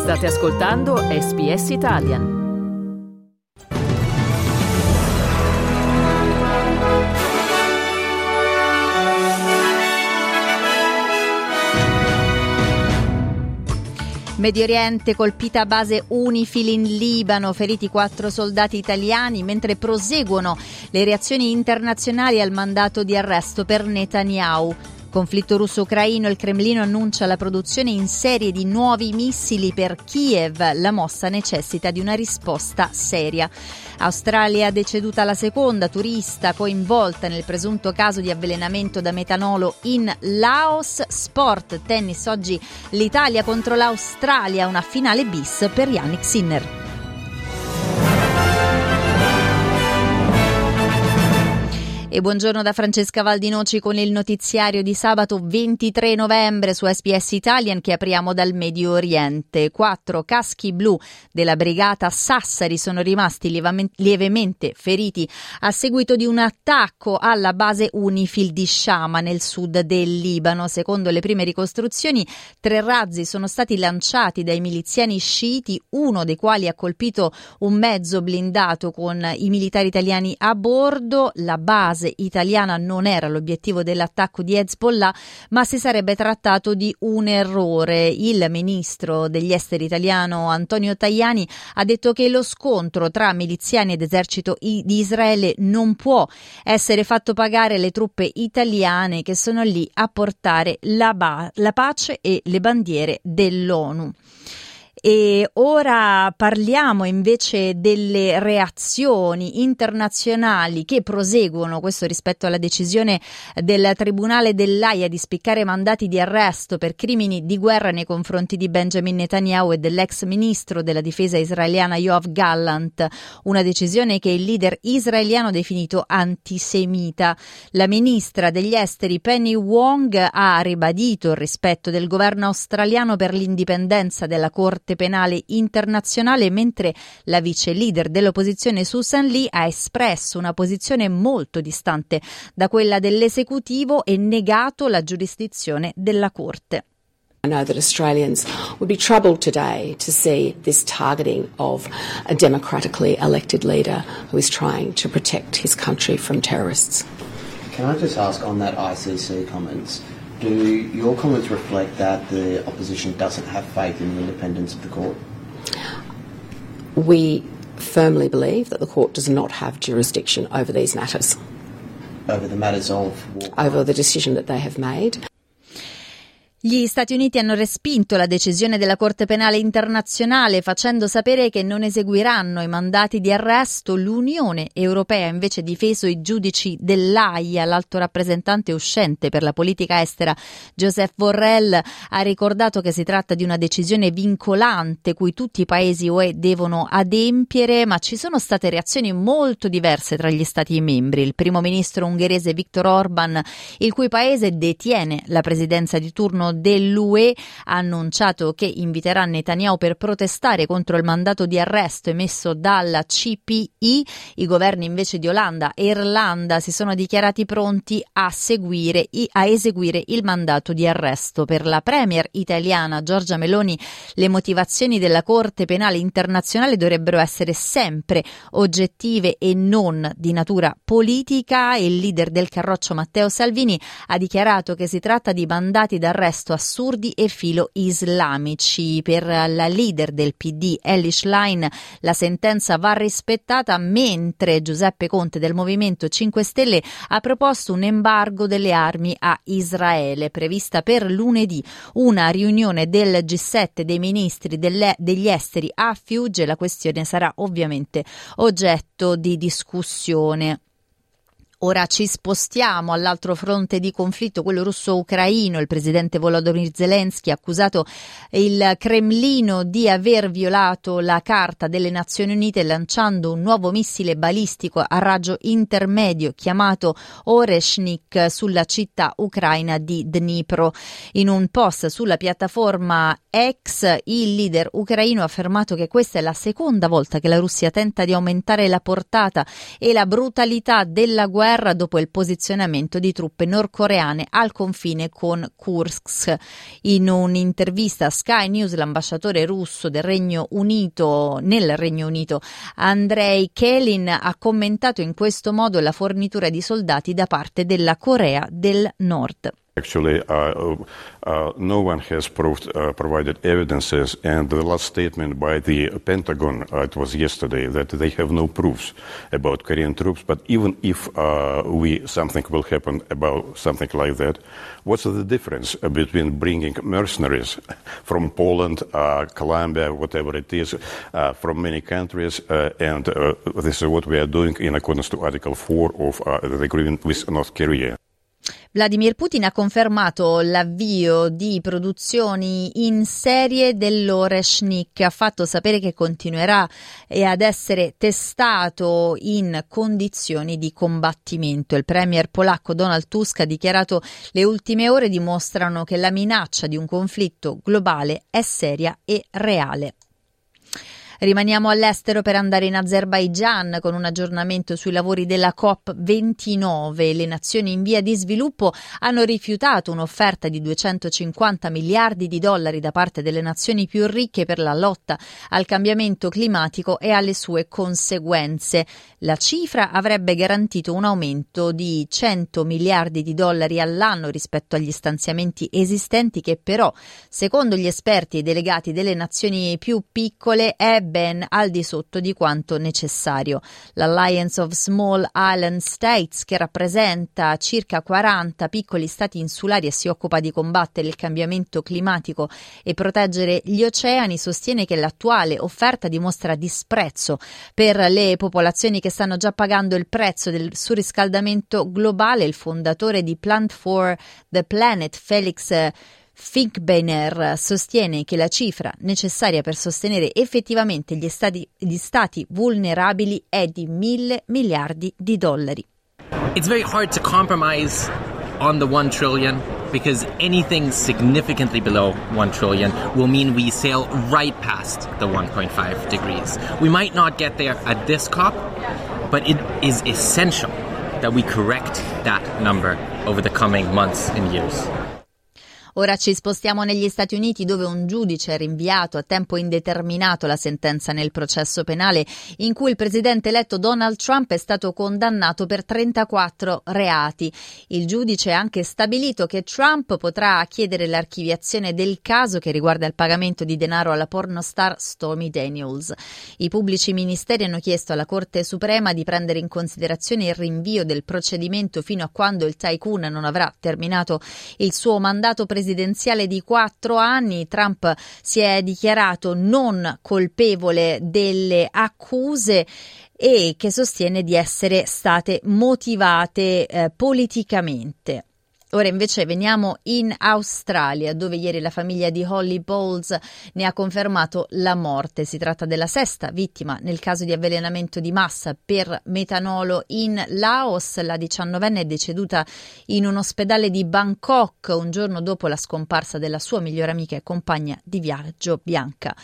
State ascoltando SBS Italian. Medio Oriente, colpita base UNIFIL in Libano, feriti 4 soldati italiani, mentre proseguono le reazioni internazionali al mandato di arresto per Netanyahu. Conflitto russo-ucraino, il Cremlino annuncia la produzione in serie di nuovi missili per Kiev. La mossa necessita di una risposta seria. Australia deceduta la seconda turista coinvolta nel presunto caso di avvelenamento da metanolo in Laos. Sport, tennis, oggi l'Italia contro l'Australia, una finale bis per Jannik Sinner. E buongiorno da Francesca Valdinoci con il notiziario di sabato 23 novembre su SBS Italian, che apriamo dal Medio Oriente. 4 caschi blu della brigata Sassari sono rimasti lievemente feriti a seguito di un attacco alla base UNIFIL di Shama nel sud del Libano. Secondo le prime ricostruzioni, 3 razzi sono stati lanciati dai miliziani sciiti, uno dei quali ha colpito un mezzo blindato con i militari italiani a bordo. La base italiana non era l'obiettivo dell'attacco di Hezbollah, ma si sarebbe trattato di un errore. Il ministro degli esteri italiano Antonio Tajani ha detto che lo scontro tra miliziani ed esercito di Israele non può essere fatto pagare alle truppe italiane che sono lì a portare la pace e le bandiere dell'ONU. E ora parliamo invece delle reazioni internazionali che proseguono, questo rispetto alla decisione del Tribunale dell'Aia di spiccare mandati di arresto per crimini di guerra nei confronti di Benjamin Netanyahu e dell'ex ministro della difesa israeliana Yoav Gallant, una decisione che il leader israeliano ha definito antisemita. La ministra degli esteri Penny Wong ha ribadito il rispetto del governo australiano per l'indipendenza della Corte Penale internazionale, mentre la vice leader dell'opposizione Susan Lee ha espresso una posizione molto distante da quella dell'esecutivo e negato la giurisdizione della Corte. I know that Australians would be troubled today to see this targeting of a democratically elected leader who is trying to protect his country from terrorists. Can I just ask on that ICC comments, do your comments reflect that the opposition doesn't have faith in the independence of the court? We firmly believe that the court does not have jurisdiction over these matters. Over the matters of war crimes? Over the decision that they have made. Gli Stati Uniti hanno respinto la decisione della Corte Penale Internazionale, facendo sapere che non eseguiranno i mandati di arresto. L'Unione Europea ha invece difeso i giudici dell'Aia. L'alto rappresentante uscente per la politica estera Joseph Borrell ha ricordato che si tratta di una decisione vincolante cui tutti i paesi UE devono adempiere, ma ci sono state reazioni molto diverse tra gli Stati membri. Il primo ministro ungherese Viktor Orban, il cui paese detiene la presidenza di turno dell'UE, ha annunciato che inviterà Netanyahu per protestare contro il mandato di arresto emesso dalla CPI. I governi invece di Olanda e Irlanda si sono dichiarati pronti a eseguire il mandato di arresto. Per la premier italiana Giorgia Meloni le motivazioni della Corte Penale Internazionale dovrebbero essere sempre oggettive e non di natura politica. Il leader del Carroccio Matteo Salvini ha dichiarato che si tratta di mandati d'arresto assurdi e filo islamici. Per la leader del PD Elish Line la sentenza va rispettata, mentre Giuseppe Conte del Movimento 5 Stelle ha proposto un embargo delle armi a Israele. Prevista per lunedì una riunione del G7 dei ministri degli esteri a Fiugge. La questione sarà ovviamente oggetto di discussione. Ora ci spostiamo all'altro fronte di conflitto, quello russo-ucraino. Il presidente Volodymyr Zelensky ha accusato il Cremlino di aver violato la Carta delle Nazioni Unite lanciando un nuovo missile balistico a raggio intermedio chiamato Oreshnik sulla città ucraina di Dnipro. In un post sulla piattaforma X, il leader ucraino ha affermato che questa è la seconda volta che la Russia tenta di aumentare la portata e la brutalità della guerra guerra dopo il posizionamento di truppe nordcoreane al confine con Kursk. In un'intervista a Sky News, l'ambasciatore russo nel Regno Unito, Andrei Kelin, ha commentato in questo modo la fornitura di soldati da parte della Corea del Nord. Actually, no one has provided evidences, and the last statement by the Pentagon, it was yesterday, that they have no proofs about Korean troops. But even if something will happen about something like that, what's the difference between bringing mercenaries from Poland, Colombia, whatever it is, from many countries, and this is what we are doing in accordance to Article 4 of the agreement with North Korea. Vladimir Putin ha confermato l'avvio di produzioni in serie dell'Oreshnik, ha fatto sapere che continuerà ad essere testato in condizioni di combattimento. Il premier polacco Donald Tusk ha dichiarato: le ultime ore dimostrano che la minaccia di un conflitto globale è seria e reale. Rimaniamo all'estero per andare in Azerbaigian con un aggiornamento sui lavori della COP29. Le nazioni in via di sviluppo hanno rifiutato un'offerta di 250 miliardi di dollari da parte delle nazioni più ricche per la lotta al cambiamento climatico e alle sue conseguenze. La cifra avrebbe garantito un aumento di 100 miliardi di dollari all'anno rispetto agli stanziamenti esistenti, che però, secondo gli esperti e delegati delle nazioni più piccole, è ben al di sotto di quanto necessario. L'Alliance of Small Island States, che rappresenta circa 40 piccoli stati insulari e si occupa di combattere il cambiamento climatico e proteggere gli oceani, sostiene che l'attuale offerta dimostra disprezzo per le popolazioni che stanno già pagando il prezzo del surriscaldamento globale. Il fondatore di Plant for the Planet, Felix Finkbeiner, sostiene che la cifra necessaria per sostenere effettivamente gli stati vulnerabili è di 1.000 miliardi di dollari. It's very hard to compromise on the 1 trillion because anything significantly below 1 trillion will mean we sail right past the 1.5 degrees. We might not get there at this COP, but it is essential that we correct that number over the coming months and years. Ora ci spostiamo negli Stati Uniti, dove un giudice ha rinviato a tempo indeterminato la sentenza nel processo penale in cui il presidente eletto Donald Trump è stato condannato per 34 reati. Il giudice ha anche stabilito che Trump potrà chiedere l'archiviazione del caso che riguarda il pagamento di denaro alla pornostar Stormy Daniels. I pubblici ministeri hanno chiesto alla Corte Suprema di prendere in considerazione il rinvio del procedimento fino a quando il tycoon non avrà terminato il suo mandato presidenziale di 4 anni. Trump si è dichiarato non colpevole delle accuse e che sostiene di essere state motivate politicamente. Ora invece veniamo in Australia, dove ieri la famiglia di Holly Bowles ne ha confermato la morte. Si tratta della 6ª vittima nel caso di avvelenamento di massa per metanolo in Laos. La 19enne è deceduta in un ospedale di Bangkok un giorno dopo la scomparsa della sua migliore amica e compagna di viaggio, Bianca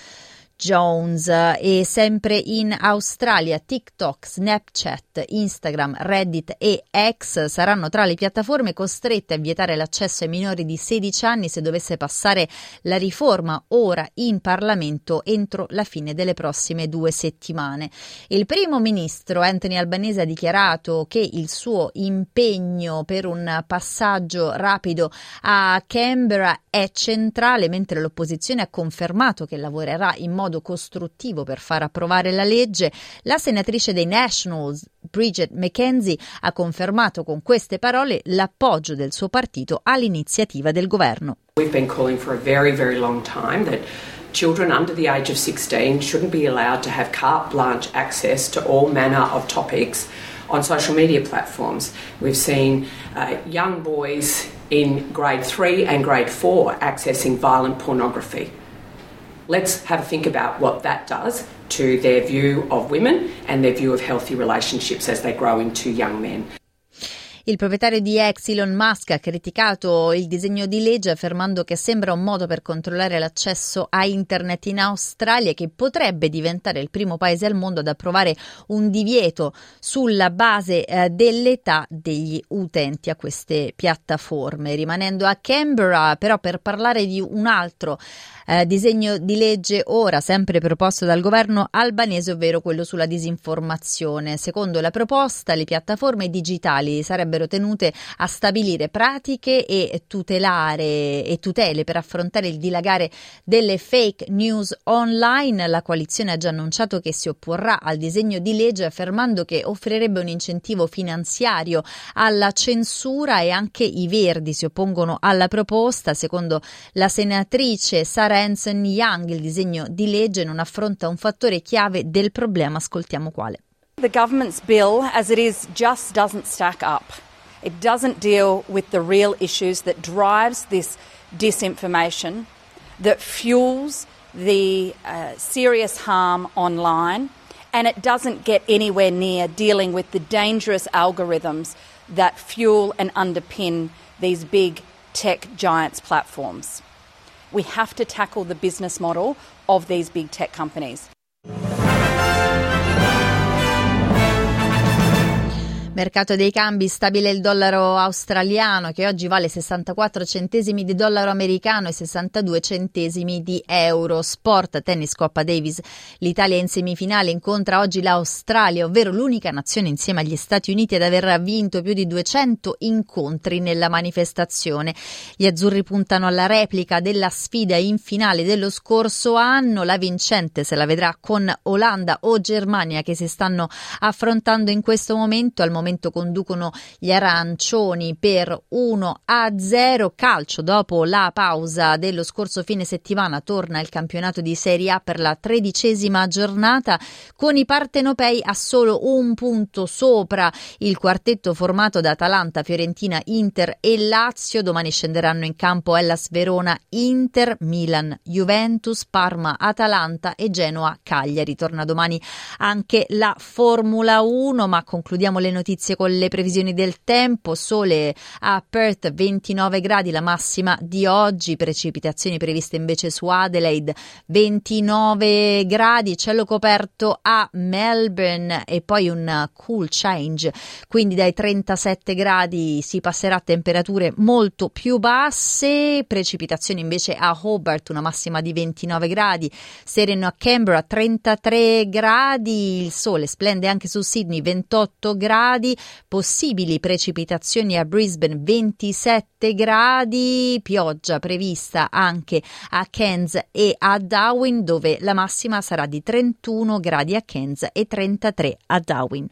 Jones. E sempre in Australia, TikTok, Snapchat, Instagram, Reddit e X saranno tra le piattaforme costrette a vietare l'accesso ai minori di 16 anni se dovesse passare la riforma ora in Parlamento entro la fine delle prossime 2 settimane. Il primo ministro Anthony Albanese ha dichiarato che il suo impegno per un passaggio rapido a Canberra è centrale, mentre l'opposizione ha confermato che lavorerà in modo costruttivo per far approvare la legge. La senatrice dei Nationals, Bridget McKenzie, ha confermato con queste parole l'appoggio del suo partito all'iniziativa del governo. We've been calling for a very, very long time that children under the age of 16 shouldn't be allowed to have carte blanche access to all manner of topics on social media platforms. We've seen young boys in grade 3 and grade 4 accessing violent pornography. Let's have a think about what that does to their view of women and their view of healthy relationships as they grow into young men. Il proprietario di X, Elon Musk, ha criticato il disegno di legge affermando che sembra un modo per controllare l'accesso a internet in Australia, che potrebbe diventare il primo paese al mondo ad approvare un divieto sulla base dell'età degli utenti a queste piattaforme. Rimanendo a Canberra, però, per parlare di un altro disegno di legge ora sempre proposto dal governo albanese, ovvero quello sulla disinformazione. Secondo la proposta, le piattaforme digitali sarebbero tenute a stabilire pratiche e tutele per affrontare il dilagare delle fake news online. La coalizione ha già annunciato che si opporrà al disegno di legge, affermando che offrirebbe un incentivo finanziario alla censura, e anche i Verdi si oppongono alla proposta. Secondo la senatrice Sarah Hanson Young, il disegno di legge non affronta un fattore chiave del problema. Ascoltiamo quale. The government's bill, as it is, just doesn't stack up. It doesn't deal with the real issues that drives this disinformation, that fuels the serious harm online, and it doesn't get anywhere near dealing with the dangerous algorithms that fuel and underpin these big tech giants platforms. We have to tackle the business model of these big tech companies. Mercato dei cambi, stabile il dollaro australiano, che oggi vale 64 centesimi di dollaro americano e 62 centesimi di euro. Sport, tennis, Coppa Davis. L'Italia in semifinale incontra oggi l'Australia, ovvero l'unica nazione insieme agli Stati Uniti ad aver vinto più di 200 incontri nella manifestazione. Gli azzurri puntano alla replica della sfida in finale dello scorso anno. La vincente se la vedrà con Olanda o Germania, che si stanno affrontando in questo momento. Al momento conducono gli arancioni per 1-0. Calcio, dopo la pausa dello scorso fine settimana torna il campionato di Serie A per la 13ª giornata, con i partenopei a solo un punto sopra il quartetto formato da Atalanta, Fiorentina, Inter e Lazio. Domani scenderanno in campo Hellas Verona, Inter, Milan, Juventus, Parma, Atalanta e Genoa, Cagliari. Torna domani anche la Formula 1, ma concludiamo le notizie con le previsioni del tempo. Sole a Perth, 29 gradi la massima di oggi, precipitazioni previste invece su Adelaide, 29 gradi, cielo coperto a Melbourne e poi un cool change, quindi dai 37 gradi si passerà a temperature molto più basse, precipitazioni invece a Hobart, una massima di 29 gradi, sereno a Canberra, 33 gradi, il sole splende anche su Sydney, 28 gradi, possibili precipitazioni a Brisbane, 27 gradi, pioggia prevista anche a Cairns e a Darwin, dove la massima sarà di 31 gradi a Cairns e 33 a Darwin.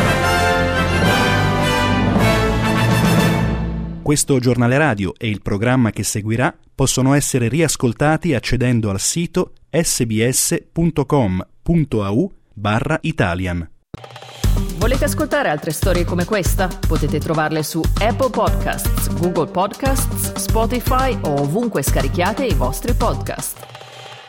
Questo giornale radio e il programma che seguirà possono essere riascoltati accedendo al sito sbs.com.au/Italian. Volete ascoltare altre storie come questa? Potete trovarle su Apple Podcasts, Google Podcasts, Spotify o ovunque scarichiate i vostri podcast.